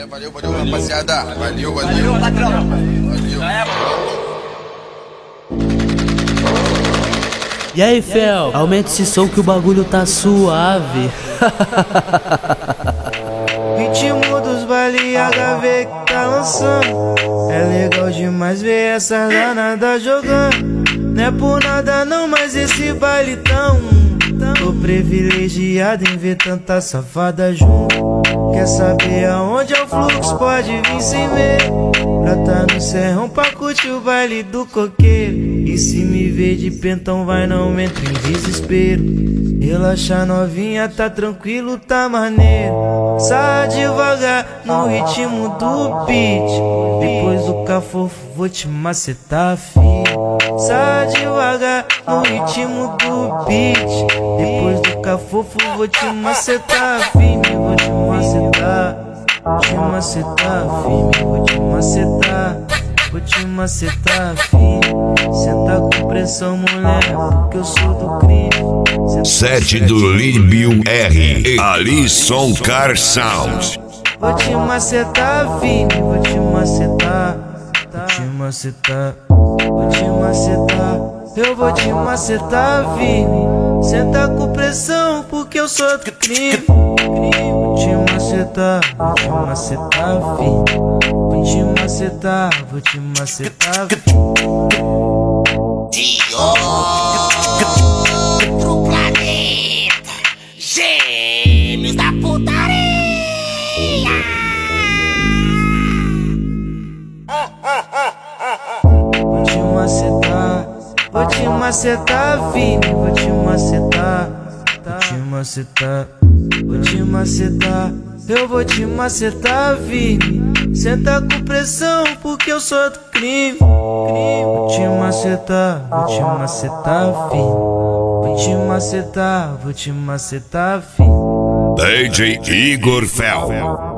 Valeu, rapaziada. Valeu, patrão. Valeu. E aí, Fel, aumenta esse som que o bagulho tá suave. Ritmo dos baile HV que tá lançando. É legal demais ver essa danada jogando. Não é por nada não, mas esse baile tão tô privilegiado em ver tanta safada junto. Quer saber aonde é o fluxo? Pode vir sem medo. Pra tá no serrão pra curtir o baile do coqueiro. E se me ver de pentão vai, não entra em desespero. Relaxa novinha, tá tranquilo, tá maneiro. Sai devagar no ritmo do beat. Depois do cafofo vou te macetar, filho. Sai devagar no ritmo do beat. Depois do cafofo vou te macetar, filho. Vou te macetar, te macetar, filho. Vou te macetar, vou te macetar, filho. Senta com pressão, mulher, porque eu sou do crime. Sete do Libiu R. Alisson Car Sound. Vou te macetar, filho. Vou te macetar, vou te macetar, vou te macetar. Eu vou te macetar, filho. Senta com pressão, porque eu sou do crime. Vou te macetar, filho. Vou te macetar, vou te macetar, de outro planeta, gêmeos da putaria. Vou te macetar, vou te macetar, filho. Vou te macetar, vou te macetar, vou te macetar. Eu vou te macetar, filho. Senta com pressão, porque eu sou do crime. Vou te macetar, filho. Vou te macetar, filho. DJ Igor Fel.